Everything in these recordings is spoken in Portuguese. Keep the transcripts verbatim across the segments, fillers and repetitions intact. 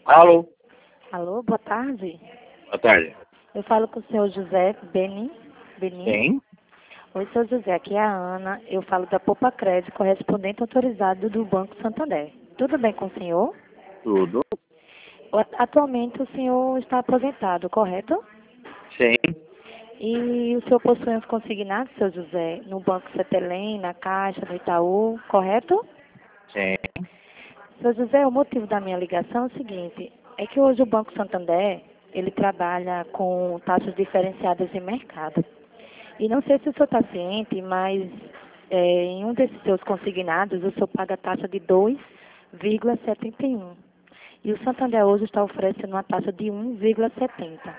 Alô? Alô, boa tarde. Boa tarde. Eu falo com o senhor José Benin. Benin. Quem? Oi, senhor José, aqui é a Ana. Eu falo da Poupa Crédito, correspondente autorizado do Banco Santander. Tudo bem com o senhor? Tudo? Atualmente o senhor está aposentado, correto? Sim. E o senhor possui os consignados, senhor José, no Banco Cetelem, na Caixa, no Itaú, correto? Sim. Senhor José, o motivo da minha ligação é o seguinte, é que hoje o Banco Santander, ele trabalha com taxas diferenciadas de mercado. E não sei se o senhor está ciente, mas é, em um desses seus consignados, o senhor paga a taxa de dois vírgula setenta e um. E o Santander hoje está oferecendo uma taxa de um vírgula setenta.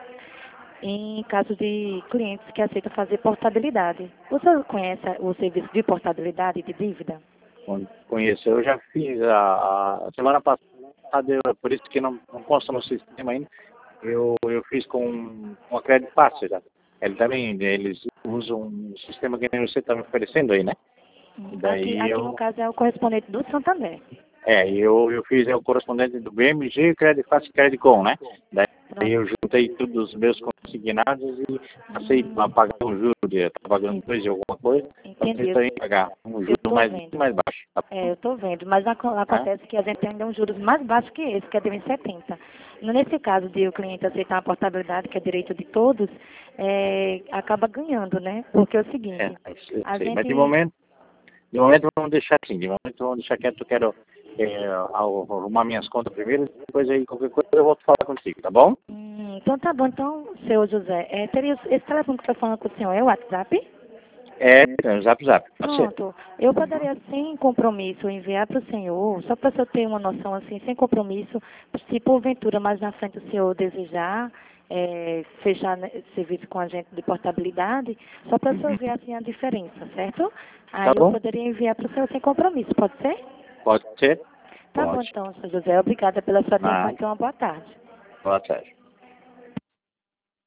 Em caso de clientes que aceitam fazer portabilidade. O senhor conhece o serviço de portabilidade de dívida? Con- Conheço. Eu já fiz a, a semana passada, eu- por isso que não, não consta no sistema ainda. Eu, eu fiz com, com a Crédito Fácil já. Ele também, eles usam um sistema que nem você está me oferecendo aí, né? E Aqui, daí aqui no eu, caso é o correspondente do Santander. é, eu, eu fiz é, o correspondente do B M G, Crédito Fácil e Crédito Com, né? Daí Pronto. eu juntei todos os meus consignados e aceito para pagar um juro de, tá pagando dois e alguma coisa, Entendi. aceito aí pagar um Eu juro estou mais, vendo. mais baixo. Tá? É, eu estou vendo, mas aco- Tá? acontece que a gente tem ainda um juros mais baixo que esse, que é de um vírgula setenta. Nesse caso de o cliente aceitar a portabilidade, que é direito de todos, é, acaba ganhando, né? Porque é o É, seguinte, eu a sei. gente... Mas de momento, de momento vamos deixar assim, de momento vamos deixar quieto, eu quero é, arrumar minhas contas primeiro, depois aí qualquer coisa eu volto a falar contigo, tá bom? Hum, então tá bom, então, seu José, é, teria esse telefone que eu estou falando com o senhor, é o WhatsApp? É, é, zap zap, pode ser. Pronto. Eu poderia, sem compromisso, enviar para o senhor, só para o senhor ter uma noção, assim, sem compromisso, se porventura mais na frente o senhor desejar é, fechar né, serviço com a gente de portabilidade, só para o senhor ver, assim, a diferença, certo? Aí Tá eu bom? poderia enviar para o senhor sem compromisso, pode ser? Pode ser? Tá bom, Pode. então, senhor José. Obrigada pela sua atenção Ah, e tenha uma boa tarde. boa tarde.